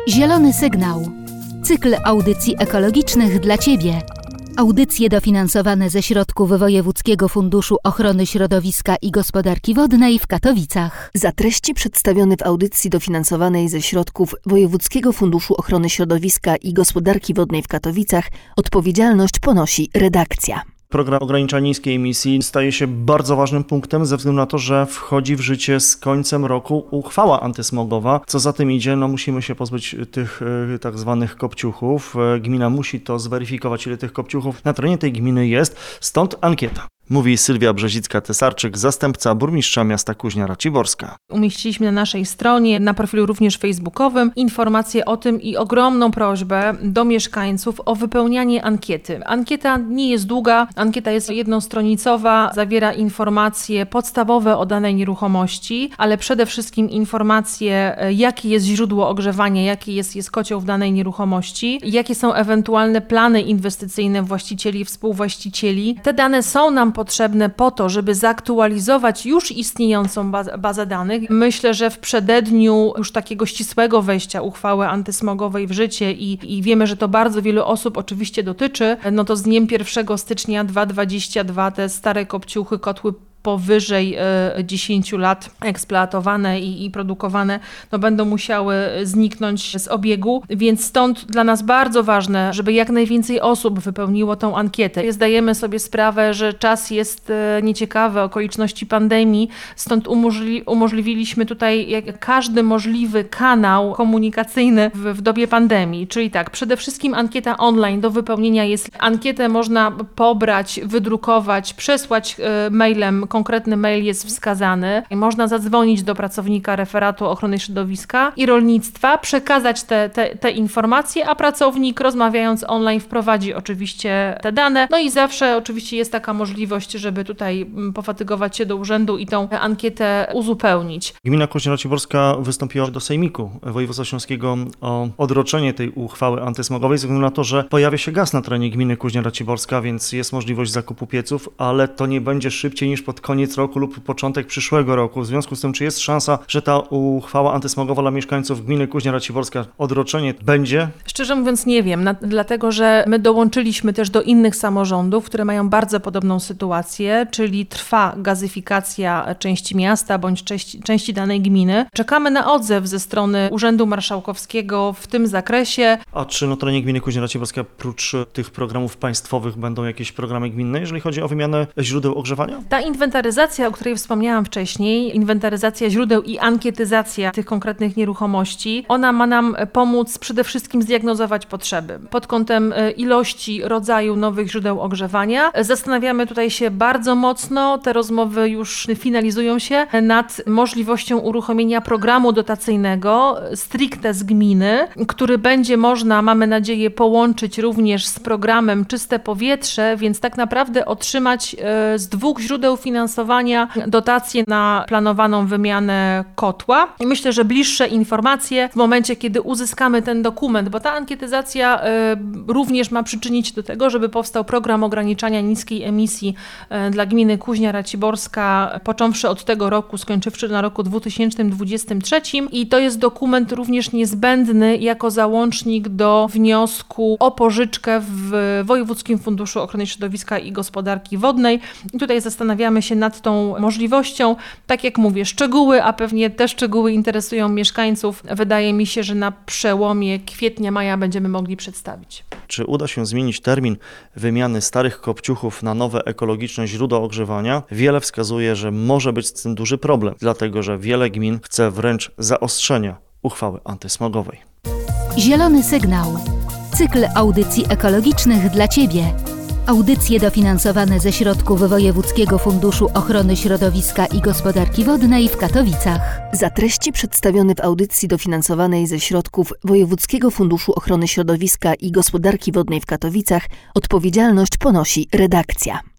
Zielony sygnał. Cykl audycji ekologicznych dla Ciebie. Audycje dofinansowane ze środków Wojewódzkiego Funduszu Ochrony Środowiska i Gospodarki Wodnej w Katowicach. Za treści przedstawione w audycji dofinansowanej ze środków Wojewódzkiego Funduszu Ochrony Środowiska i Gospodarki Wodnej w Katowicach odpowiedzialność ponosi redakcja. Program ograniczania niskiej emisji staje się bardzo ważnym punktem ze względu na to, że wchodzi w życie z końcem roku uchwała antysmogowa. Co za tym idzie, musimy się pozbyć tych tak zwanych kopciuchów. Gmina musi to zweryfikować, ile tych kopciuchów na terenie tej gminy jest, stąd ankieta. Mówi Sylwia Brzezicka-Tesarczyk, zastępca burmistrza miasta Kuźnia Raciborska. Umieściliśmy na naszej stronie, na profilu również facebookowym, informacje o tym i ogromną prośbę do mieszkańców o wypełnianie ankiety. Ankieta nie jest długa, ankieta jest jednostronicowa, zawiera informacje podstawowe o danej nieruchomości, ale przede wszystkim informacje, jakie jest źródło ogrzewania, jaki jest kocioł w danej nieruchomości, jakie są ewentualne plany inwestycyjne właścicieli i współwłaścicieli. Te dane są nam potrzebne po to, żeby zaktualizować już istniejącą bazę danych. Myślę, że w przededniu już takiego ścisłego wejścia uchwały antysmogowej w życie i wiemy, że to bardzo wielu osób oczywiście dotyczy, to z dniem 1 stycznia 2022 te stare kopciuchy, kotły powyżej 10 lat eksploatowane i produkowane, będą musiały zniknąć z obiegu, więc stąd dla nas bardzo ważne, żeby jak najwięcej osób wypełniło tą ankietę. Zdajemy sobie sprawę, że czas jest nieciekawy, okoliczności pandemii, stąd umożliwiliśmy tutaj każdy możliwy kanał komunikacyjny w dobie pandemii, czyli tak, przede wszystkim ankieta online do wypełnienia jest. Ankietę można pobrać, wydrukować, przesłać mailem. Konkretny mail jest wskazany. Można zadzwonić do pracownika referatu ochrony środowiska i rolnictwa, przekazać te informacje, a pracownik, rozmawiając online, wprowadzi oczywiście te dane. I zawsze oczywiście jest taka możliwość, żeby tutaj pofatygować się do urzędu i tą ankietę uzupełnić. Gmina Kuźnia Raciborska wystąpiła do Sejmiku Województwa Śląskiego o odroczenie tej uchwały antysmogowej, ze względu na to, że pojawia się gaz na terenie gminy Kuźnia Raciborska, więc jest możliwość zakupu pieców, ale to nie będzie szybciej niż pod koniec roku lub początek przyszłego roku. W związku z tym, czy jest szansa, że ta uchwała antysmogowa dla mieszkańców gminy Kuźnia Raciborska odroczenie będzie? Szczerze mówiąc nie wiem, dlatego że my dołączyliśmy też do innych samorządów, które mają bardzo podobną sytuację, czyli trwa gazyfikacja części miasta bądź części danej gminy. Czekamy na odzew ze strony Urzędu Marszałkowskiego w tym zakresie. A czy na terenie gminy Kuźnia Raciborska prócz tych programów państwowych będą jakieś programy gminne, jeżeli chodzi o wymianę źródeł ogrzewania? Ta inwentaryzacja, o której wspomniałam wcześniej, inwentaryzacja źródeł i ankietyzacja tych konkretnych nieruchomości, ona ma nam pomóc przede wszystkim zdiagnozować potrzeby pod kątem ilości, rodzaju nowych źródeł ogrzewania. Zastanawiamy tutaj się bardzo mocno, te rozmowy już finalizują się, nad możliwością uruchomienia programu dotacyjnego stricte z gminy, który będzie można, mamy nadzieję, połączyć również z programem Czyste Powietrze, więc tak naprawdę otrzymać z dwóch źródeł finansowania dotacje na planowaną wymianę kotła. I myślę, że bliższe informacje w momencie, kiedy uzyskamy ten dokument, bo ta ankietyzacja również ma przyczynić się do tego, żeby powstał program ograniczania niskiej emisji dla gminy Kuźnia Raciborska, począwszy od tego roku, skończywszy na roku 2023 i to jest dokument również niezbędny jako załącznik do wniosku o pożyczkę w Wojewódzkim Funduszu Ochrony Środowiska i Gospodarki Wodnej. I tutaj zastanawiamy się nad tą możliwością. Tak jak mówię, szczegóły, a pewnie te szczegóły interesują mieszkańców. Wydaje mi się, że na przełomie kwietnia, maja będziemy mogli przedstawić. Czy uda się zmienić termin wymiany starych kopciuchów na nowe ekologiczne źródła ogrzewania? Wiele wskazuje, że może być z tym duży problem, dlatego że wiele gmin chce wręcz zaostrzenia uchwały antysmogowej. Zielony sygnał. Cykl audycji ekologicznych dla Ciebie. Audycje dofinansowane ze środków Wojewódzkiego Funduszu Ochrony Środowiska i Gospodarki Wodnej w Katowicach. Za treści przedstawione w audycji dofinansowanej ze środków Wojewódzkiego Funduszu Ochrony Środowiska i Gospodarki Wodnej w Katowicach odpowiedzialność ponosi redakcja.